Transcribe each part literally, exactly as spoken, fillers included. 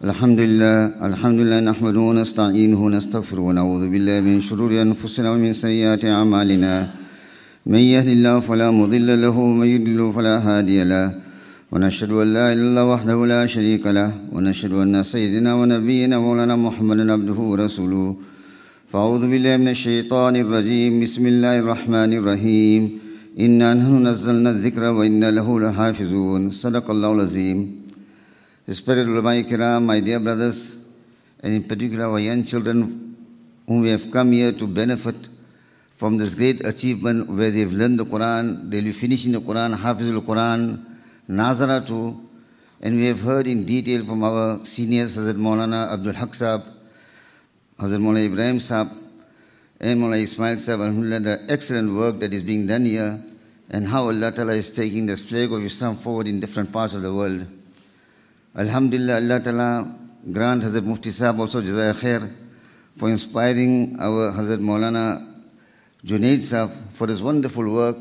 الحمد لله الحمد لله نحمده ونستعينه ونستغفره ونعوذ بالله من شرور أنفسنا ومن سيئات أعمالنا من يهد الله فلا مضل له ومن يضلل فلا هادي له ونشهد أن لا إله إلا الله وحده لا شريك له ونشهد أن سيدنا ونبينا مولانا محمدا عبده ورسوله فأعوذ بالله من الشيطان الرجيم بسم الله الرحمن الرحيم إنا نحن نزلنا الذكر وإنا له لحافظون صدق الله العظيم. Respected ulama kiram, my dear brothers, and in particular our young children whom we have come here to benefit from this great achievement where they have learned the Quran, they will be finishing the Quran, Hafizul Quran, Nazara too, and we have heard in detail from our seniors, Hazrat Maulana Abdul Haq Sahab, Hazrat Maulana Ibrahim Sahab, and Maulana Ismail Sahab, alhamdulillah, the excellent work that is being done here, and how Allah Ta'ala is taking this flag of Islam forward in different parts of the world. Alhamdulillah, Allah Ta'ala grant Hazrat Mufti Sahab also Jazaya Khair for inspiring our Hazrat Maulana Junaid Sahab for his wonderful work.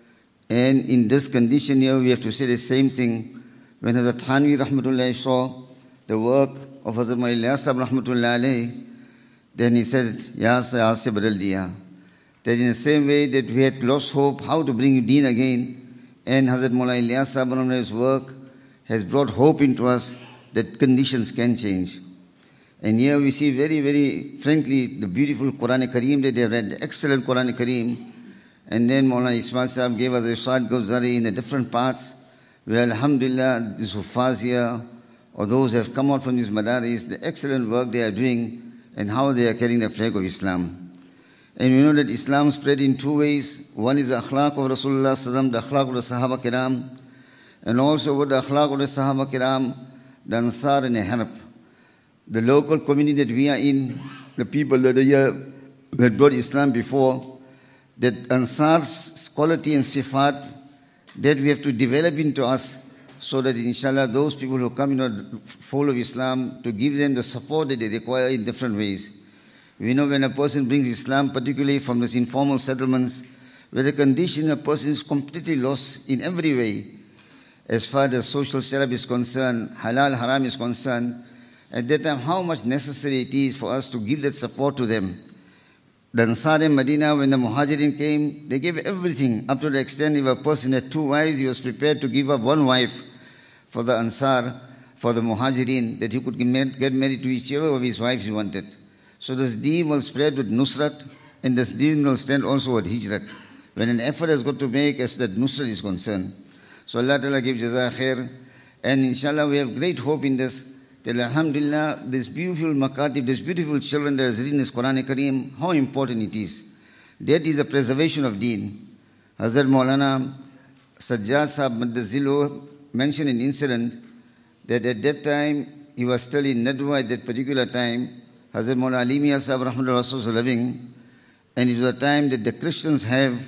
And in this condition here, we have to say the same thing. When Hazrat Thanvi Rahmatullahi saw the work of Hazrat Maulana Ilyas Sahab Rahmatullahi alayhi, then he said, Ya Sayyid se badal diya. That in the same way that we had lost hope how to bring Deen again, and Hazrat Maulana Ilyas Sahab Rahmatullahi's work has brought hope into us that conditions can change. And here we see very, very frankly the beautiful Quran Kareem that they read, the excellent Quran Kareem. And then Maulana Ismail Sahab gave us a Irshad Guzari in the different parts where alhamdulillah, these Huffaz here, or those who have come out from these Madaris, the excellent work they are doing and how they are carrying the flag of Islam. And we know that Islam spread in two ways. One is the akhlaq of Rasulullah Sallallahu Alaihi Wasallam, the akhlaq of the Sahaba Kiram, and also with the akhlaq of the Sahaba Kiram, the Ansar and the Harab. The local community that we are in, the people that are here who had brought Islam before, that Ansar's quality and sifat, that we have to develop into us so that inshallah those people who come into the fold of Islam, to give them the support that they require in different ways. We know when a person brings Islam, particularly from these informal settlements, where the condition a person is completely lost in every way, as far as social setup is concerned, halal, haram is concerned, at that time how much necessary it is for us to give that support to them. The Ansar in Medina, when the Muhajirin came, they gave everything, up to the extent if a person had two wives, he was prepared to give up one wife for the Ansar, for the Muhajirin, that he could get married to whichever of his wives he wanted. So this deen will spread with Nusrat, and this deen will stand also with Hijrat, when an effort has got to make as that Nusrat is concerned. So Allah Ta'ala give Jazaa Khair, and inshallah we have great hope in this, that alhamdulillah, this beautiful makatib, this beautiful children that has written this Quran Kareem, how important it is. That is a preservation of deen. Hazrat Maulana Sajjad Sahab Maddazilu mentioned an incident that at that time, he was still in Nadwa at that particular time, Hazrat Maulana Ali Mian Sahab Rahmatullah was living, and it was a time that the Christians have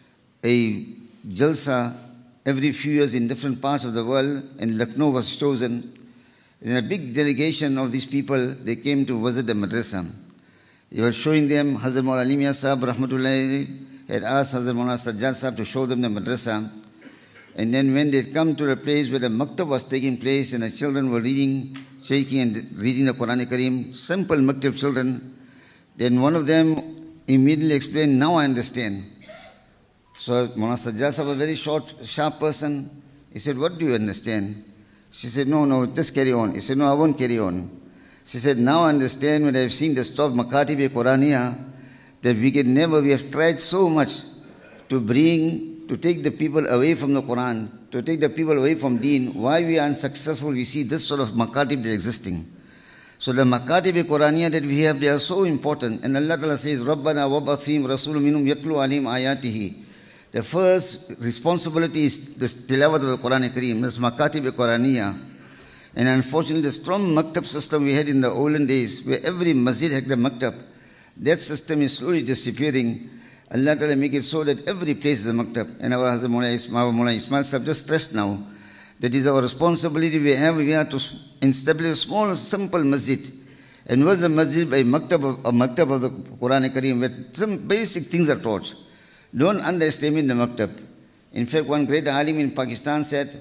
a jalsa every few years in different parts of the world, and Lucknow was chosen. In a big delegation of these people, they came to visit the madrasa. He was showing them, Hazrat Maulana Ali Mian Sahab Rahmatullahi had asked Hazrat Maulana Sajjad Sahab to show them the madrasa. And then when they come to the place where the maktab was taking place and the children were reading, shaking and reading the Quran Kareem, simple maktab children, then one of them immediately explained, now I understand. So Maulana Sajjad Sahab, a very short, sharp person, he said, what do you understand? She said, no, no, just carry on. He said, no, I won't carry on. She said, now I understand when I have seen the stop Makatib Quraniya, that we can never, we have tried so much to bring, to take the people away from the Quran, to take the people away from Deen. Why we are unsuccessful, we see this sort of Makatib that is existing. So the Makatib Quraniya that we have, they are so important. And Allah Ta'ala says, Rabbana wab'athim rasulun minhum yatlu alim ayatihi. The first responsibility is the tilawat of the Quran Kareem, this Makatib Quraniya. And unfortunately, the strong maktab system we had in the olden days, where every masjid had the maktab, that system is slowly disappearing. Allah Ta'ala make it so that every place is a maktab. And our Hazrat Maulana Ismail Sahab just stressed now, that is our responsibility we have, we have to establish a small, simple masjid. And was a masjid by maktab of, a maktab of the Quran Kareem, where some basic things are taught. Don't underestimate the maktab. In fact, one great alim in Pakistan said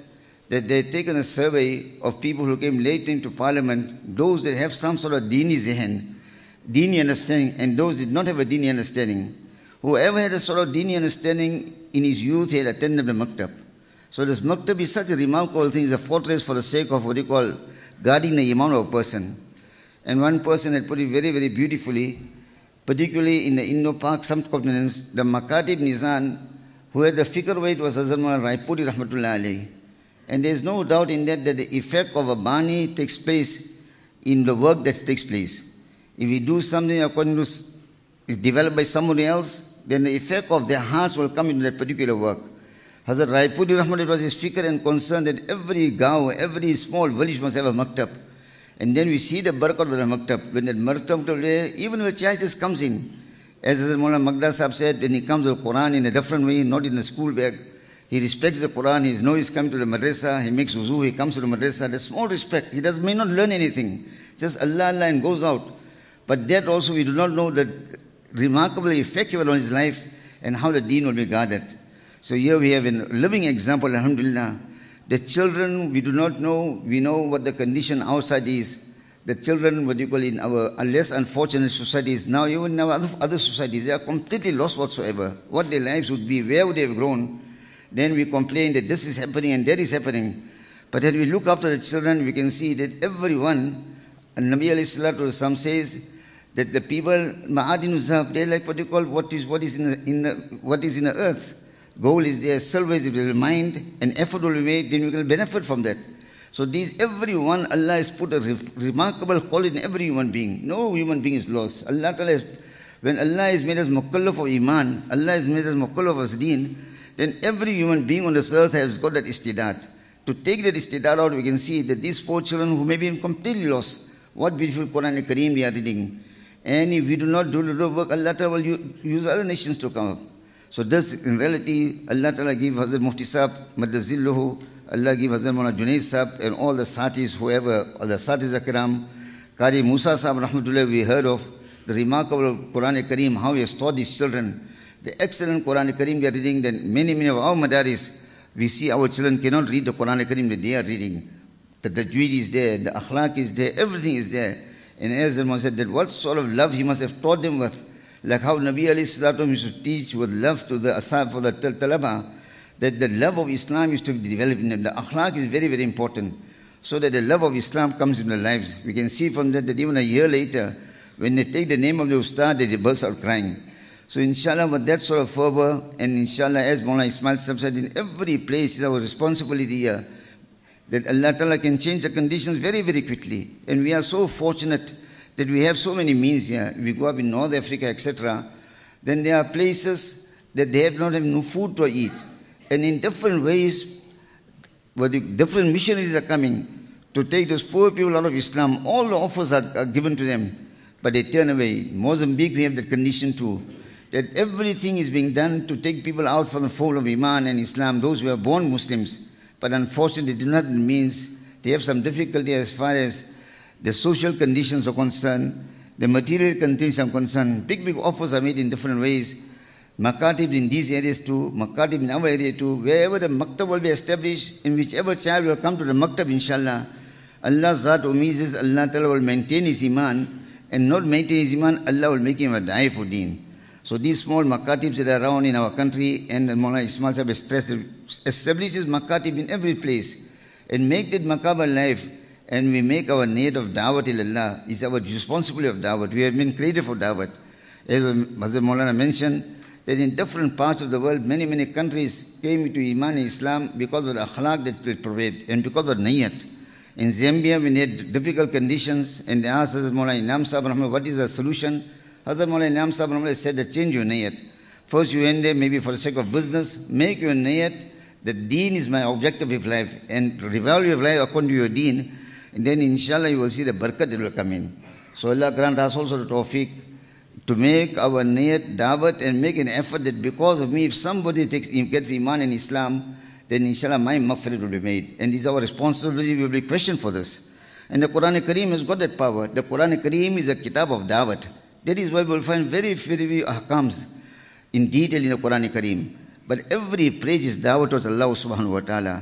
that they had taken a survey of people who came late into Parliament, those that have some sort of dini zihin, dini understanding, and those that did not have a dini understanding. Whoever had a sort of dini understanding in his youth, he had attended the maktab. So this maktab is such a remarkable thing, it's a fortress for the sake of what you call guarding the iman of a person. And one person had put it very, very beautifully, particularly in the Indo-Pak subcontinents, the Makatib Nizam, who had the fikr weight was Hazrat Maulana Raipuri Rahmatullah Alayhi. And there is no doubt in that that the effect of a Bani takes place in the work that takes place. If we do something according to is developed by somebody else, then the effect of their hearts will come into that particular work. Hazrat Raipuri Rahmatullah was his fikr and concern that every gaon, every small village must have a maktab. And then we see the barakat of the maktab. When that maktab, even when a child just comes in, as Maulana Magda Sahib said, when he comes to the Quran in a different way, not in the school bag, he respects the Quran, he knows he's coming to the madrasa, he makes wuzu, he comes to the madrasa, there's small respect. He does may not learn anything, just Allah Allah and goes out. But that also we do not know the remarkable effect on his life and how the deen will be guarded. So here we have a living example, alhamdulillah. The children, we do not know, we know what the condition outside is. The children, what you call in our less unfortunate societies, now even in our other, other societies, they are completely lost whatsoever. What their lives would be, where would they have grown? Then we complain that this is happening and that is happening. But when we look after the children, we can see that everyone, and Nabi alayhi salatu wasalam says that the people, ma'adinu zahab, they like what you call what is what is in the, in the what is in the earth. Gold is there, silver is there, mind and effort will be made, then we can benefit from that. So these, everyone, Allah has put a re remarkable quality in every human being. No human being is lost. Allah Ta'ala has, when Allah has made us mukallaf of iman, Allah has made us mukallaf of deen, then every human being on this earth has got that istidat. To take that istidat out, we can see that these four children who may be completely lost, what beautiful Quran and Kareem we are reading. And if we do not do the work, Allah Ta'ala will use other nations to come up. So this, in reality, Allah Ta'ala give Hazrat Mufti Sahib, Madazilluhu, Allah give Hazrat Maulana Junaid Sahib and all the Satis, whoever, all the Satis Akram, Qari Musa Sahib, Rahmatullah, we heard of the remarkable Quran Kareem, how he has taught these children. The excellent Quran Kareem they are reading, then many, many of our madaris, we see our children cannot read the Quran Kareem that they are reading. The tajweed is there, the akhlaq is there, everything is there. And as the Imam said, that what sort of love he must have taught them with, like how Nabi alayhi salatu used to teach with love to the ashab for the talaba, that the love of Islam is to be developed in them. The akhlaq is very, very important. So that the love of Islam comes in their lives. We can see from that that even a year later, when they take the name of the ustad, they burst out crying. So inshallah, with that sort of fervor, and inshallah, as Maulana Ismail Sahib said, in every place is our responsibility here, that Allah Ta'ala can change the conditions very, very quickly. And we are so fortunate that we have so many means here. We go up in North Africa, et cetera. Then there are places that they have not have no food to eat. And in different ways, where the different missionaries are coming to take those poor people out of Islam. All the offers are, are given to them, but they turn away. In Mozambique, we have that condition too, that everything is being done to take people out from the fold of Iman and Islam, those who are born Muslims. But unfortunately, they do not means they have some difficulty as far as the social conditions are concerned, the material conditions are concerned. Big, big offers are made in different ways. Makatib in these areas too, Makatib in our area too, wherever the maktab will be established, in whichever child will come to the maktab, inshallah, Allah's Zat umeed is Allah Ta'ala will maintain his iman, and not maintain his iman, Allah will make him a die for deen. So these small makatibs that are around in our country, and Maulana Ismail Sahib has stressed, establishes makatib in every place, and make that makab alive, and we make our need of da'wat ilallah, is our responsibility of da'wat. We have been created for da'wat. As Hazrat Maulana mentioned, that in different parts of the world, many, many countries came into Iman and Islam because of the akhlaq that they provide, and because of niyat. In Zambia, we had difficult conditions, and they asked Hazrat Maulana Inam Sahib, what is the solution? Hazrat Maulana Inam Sahib said that change your niyat. First you went there maybe for the sake of business, make your niyat that deen is my objective of life, and revolve your life according to your deen, and then inshallah you will see the barakat that will come in. So Allah grant us also the tawfiq to make our niyat da'wat and make an effort that because of me, if somebody takes, gets iman in Islam, then inshallah my maghfirat will be made. And it is our responsibility, we will be questioned for this. And the Quran Kareem has got that power. The Quran Kareem is a kitab of da'wat. That is why we will find very, very few ahkams in detail in the Quran Kareem. But every praise is da'wat to Allah subhanahu wa ta'ala.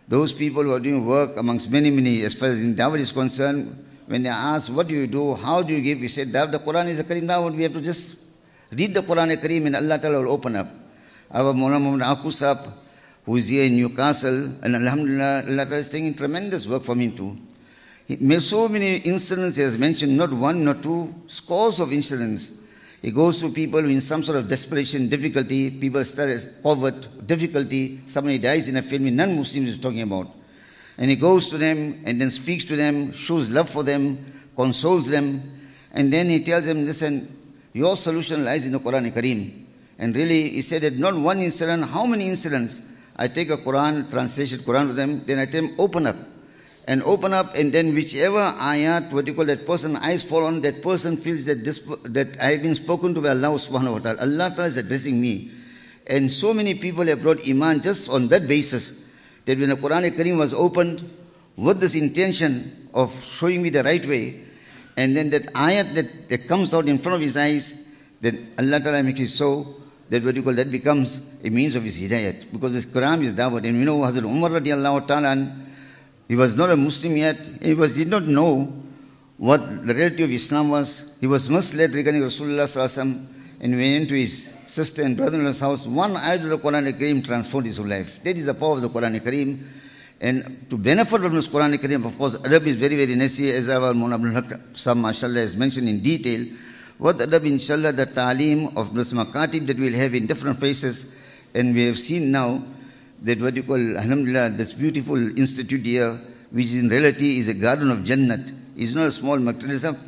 Those people who are doing work amongst many, many, as far as in Dawah is concerned, when they ask, what do you do, how do you give, we said, Dawah, the Quran is a Kareem Dawah, we have to just read the Quran Kareem and Allah Ta'ala will open up. Our Mawlana Muhammad Aqu Sahab, who is here in Newcastle, and Alhamdulillah, Allah Ta'ala is taking tremendous work from him too. He made so many incidents, he has mentioned, not one, not two, scores of incidents. He goes to people in some sort of desperation, difficulty, people start poverty, difficulty, somebody dies in a family, non-Muslims is talking about. And he goes to them and then speaks to them, shows love for them, consoles them, and then he tells them, listen, your solution lies in the Quran Kareem. And really, he said that not one incident, how many incidents? I take a Quran, translated Quran to them, then I tell them, open up. And open up, and then whichever ayat, what you call that person, eyes fall on, that person feels that this, that I have been spoken to by Allah subhanahu wa ta'ala. Allah ta'ala is addressing me. And so many people have brought Iman just on that basis, that when the Quran Kareem was opened, with this intention of showing me the right way, and then that ayat that, that comes out in front of his eyes, then Allah ta'ala makes it so, that what you call that becomes a means of his hidayat. Because this Quran is dawah. And we know Hazrat Umar radiallahu ta'ala, he was not a Muslim yet. He was, did not know what the reality of Islam was. He was misled regarding Rasulullah sallallahu alaihi wasallam, and went into his sister and brother-in-law's house. One ayat of the Quran Kareem transformed his whole life. That is the power of the Quran Kareem. And to benefit from this Quran Kareem, of course, adab is very, very necessary, as our Mawlana Abdul Haq Sahab, mashallah, has mentioned in detail. What adab, inshallah, the ta'aleem of this makatib that we'll have in different places. And we have seen now that what you call, alhamdulillah, this beautiful institute here, which in reality is a garden of Jannat, is not a small madrasa.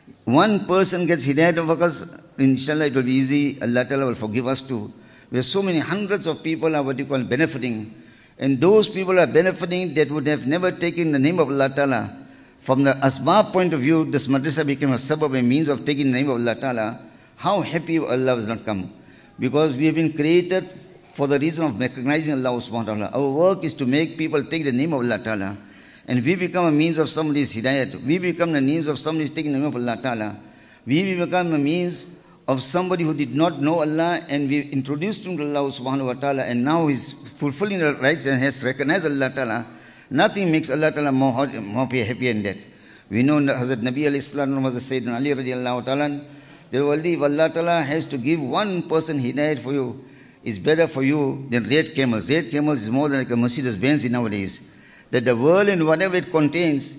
One person gets hidayat of us, inshallah it will be easy, Allah Ta'ala will forgive us too. Where so many hundreds of people are what you call benefiting. And those people are benefiting that would have never taken the name of Allah Ta'ala. From the asbab point of view, this madrasa became a sabab, a means of taking the name of Allah Ta'ala. How happy Allah has not come. Because we have been created for the reason of recognizing Allah subhanahu wa ta'ala. Our work is to make people take the name of Allah Ta'ala. And we become a means of somebody's hidayat. We become the means of somebody taking the name of Allah Ta'ala. We become a means of somebody who did not know Allah, and we introduced him to Allah subhanahu wa ta'ala, and now he's fulfilling the rights and has recognized Allah Ta'ala. Nothing makes Allah Ta'ala more, more happy than that. We know that Hazrat Nabi alayhi salam was the Sayyidina Ali radiallahu ta'ala. That only if Allah Ta'ala has to give one person hidayat for you, is better for you than red camels. Red camels is more than like a Mercedes-Benz nowadays. That the world and whatever it contains,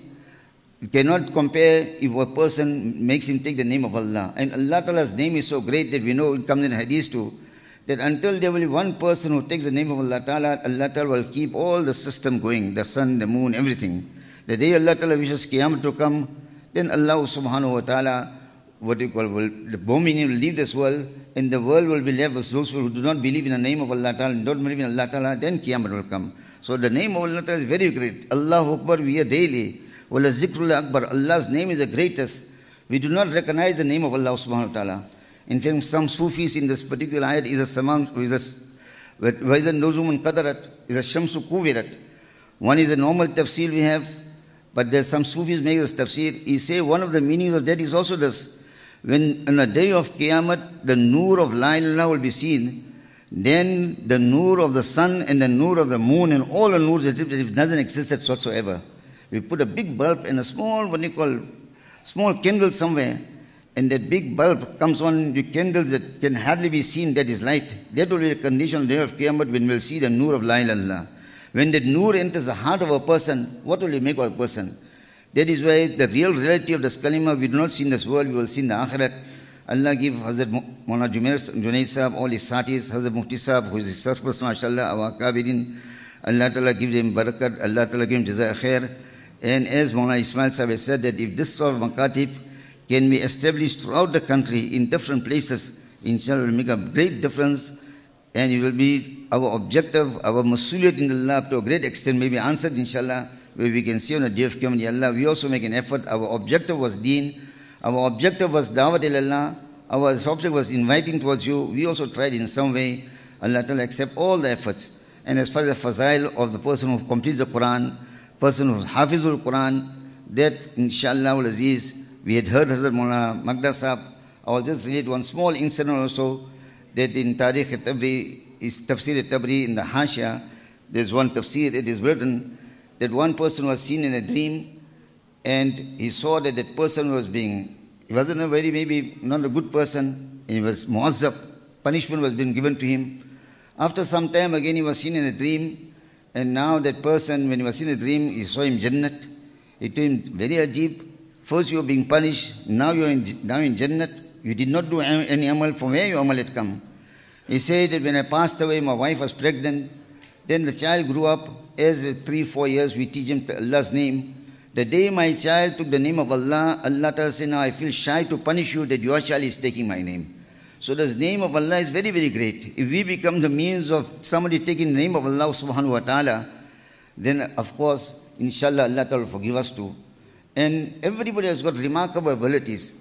it cannot compare if a person makes him take the name of Allah. And Allah Ta'ala's name is so great that we know it comes in hadith too, that until there will be one person who takes the name of Allah Ta'ala, Allah Ta'ala will keep all the system going, the sun, the moon, everything. The day Allah Ta'ala wishes Qiyamah to come, then Allah subhanahu wa ta'ala, what you call, will, the Bomini will leave this world, and the world will be left with those who do not believe in the name of Allah Ta'ala and don't believe in Allah Ta'ala, then Qiyamah will come. So the name of Allah Ta'ala is very great. Allahu Akbar, we hear daily. Wala zikrul akbar. Allah's name is the greatest. We do not recognize the name of Allah subhanahu wa ta'ala. In fact, some Sufis in this particular ayat is a samam, is a Vaizan Nuzumun Qadarat, is a Shamsu Kuvirat. One is a normal tafsir we have, but there's some Sufis make this tafsir. He say one of the meanings of that is also this. When on the day of Qiyamah, the nur of La ilaha illallah will be seen, then the nur of the sun and the nur of the moon and all the nurs, as if it doesn't exist whatsoever. We put a big bulb and a small, what you call, small candle somewhere, and that big bulb comes on the candles that can hardly be seen, that is light. That will be the condition on the day of Qiyamah when we will see the nur of La ilaha illallah. When that nur enters the heart of a person, what will it make of a person? That is why the real reality of this kalima we do not see in this world, we will see in the akhirat. Allah give Hazrat Mawlana Junaid Sahab, all his satis, Hazrat Mufti Sahab, who is his first person, mashallah, our kabirin. Allah Ta'ala give them barakat, Allah Ta'ala give them jazaa khair. And as Mawlana Ismail Sahab has said, that if this sort of makatib can be established throughout the country in different places, inshallah it will make a great difference, and it will be our objective, our masuliyat in Allah to a great extent may be answered, inshallah, where we can see on the day of Qiyamah, Allah, we also make an effort. Our objective was deen, our objective was dawat ilallah, our objective was inviting towards you. We also tried in some way. Allah Ta'ala accept all the efforts. And as far as the fazail of the person who completes the Quran, person who hafizul Quran, that inshallah ul aziz, we had heard Hazrat Mawlana Magda Sahab. I will just relate one small incident also, that in Tariq al-Tabri, is Tafsir al-Tabri in the Hashia, There's one tafsir, it is written that one person was seen in a dream and he saw that that person was being, he wasn't a very, maybe not a good person, and he was muazzab, punishment was being given to him. After some time again he was seen in a dream, and now that person, when he was seen in a dream, he saw him Jannat. It told him, very ajib, first you were being punished, now you are in, now in Jannat. You did not do any amal, from where your amal had come? He said that when I passed away, my wife was pregnant. Then the child grew up. As three, four years, we teach him Allah's name. The day my child took the name of Allah, Allah Ta'ala said, now I feel shy to punish you that your child is taking my name. So the name of Allah is very, very great. If we become the means of somebody taking the name of Allah subhanahu wa ta'ala, then of course, inshallah, Allah Ta'ala will forgive us too. And everybody has got remarkable abilities.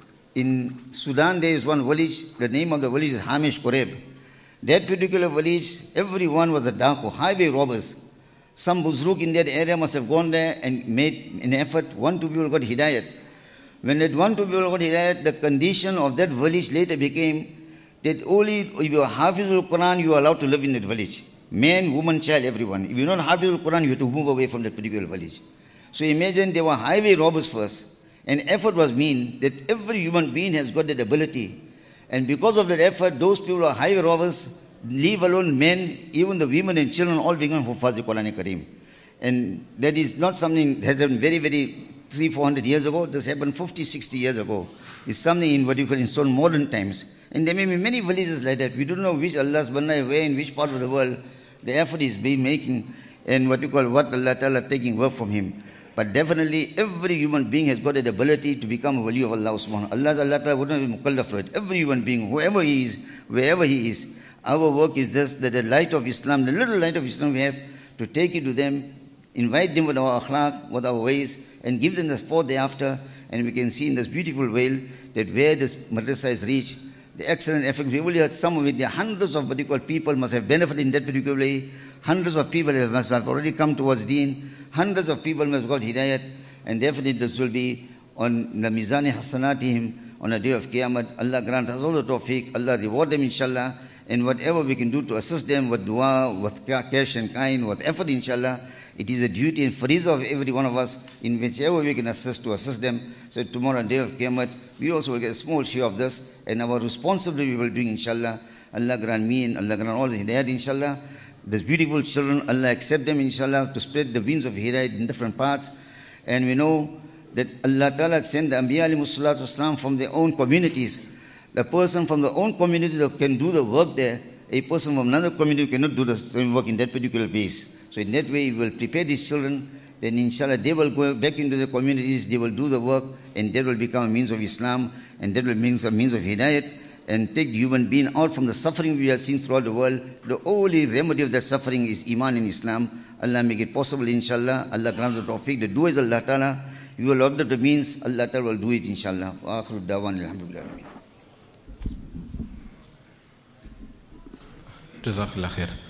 In Sudan, there is one village, the name of the village is Hamish Koreb. That particular village, everyone was a Daku, highway robbers. Some Buzruk in that area must have gone there and made an effort. One, two people got hidayat. When that one, two people got hidayat, the condition of that village later became that only if you are Hafizul Quran, you are allowed to live in that village. Man, woman, child, everyone. If you are not Hafizul Quran, you have to move away from that particular village. So imagine they were highway robbers first. And effort was mean that every human being has got that ability. And because of that effort, those people are highway robbers, leave alone men, even the women and children, all become Hufaz Quran Kareem. And that is not something that has happened very, very three, four hundred years ago. This happened fifty, sixty years ago. It's something in what you call in so modern times. And there may be many villages like that. We don't know which Allah's Banna, where in which part of the world the effort is being making and what you call what Allah Ta'ala taking work from him. But definitely every human being has got the ability to become a wali of Allah subhanahu wa ta'ala. Allah Ta'ala wouldn't be mukallaf for it. Every human being, whoever he is, wherever he is, our work is just that the light of Islam, the little light of Islam we have, to take it to them, invite them with our akhlaq, with our ways, and give them the support thereafter. And we can see in this beautiful veil that where this madrasa is reached, the excellent effect. We only had some of it. There are hundreds of particular people must have benefited in that particular way. Hundreds of people must have already come towards deen. Hundreds of people must have got hidayat. And definitely this will be on the Mizani Hasanatihim on the day of Qiyamah. Allah grant us all the tawfiq. Allah reward them inshallah. And whatever we can do to assist them with dua, with cash and kind, with effort inshallah, it is a duty and fariza of every one of us in whichever we can assist to assist them. So tomorrow, day of Qiyamah, we also will get a small share of this. And our responsibility we will do inshallah. Allah grant me and Allah grant all the hidayat inshallah. These beautiful children, Allah accept them inshallah to spread the winds of hidayat in different parts. And we know that Allah Ta'ala sent the Anbiya alayhi salatu wasalam from their own communities. The person from the own community that can do the work there, a person from another community cannot do the same work in that particular place. So in that way, we will prepare these children, then inshallah they will go back into the communities, they will do the work, and that will become a means of Islam, and that will be a means of hidayat, and take the human being out from the suffering we have seen throughout the world. The only remedy of that suffering is Iman in Islam. Allah make it possible inshallah. Allah grant the tawfiq. The dua is Allah Ta'ala. We will order the means, Allah Ta'ala will do it inshallah. Wa akhiru da'wan alhamdulillah. Jazakallah khair.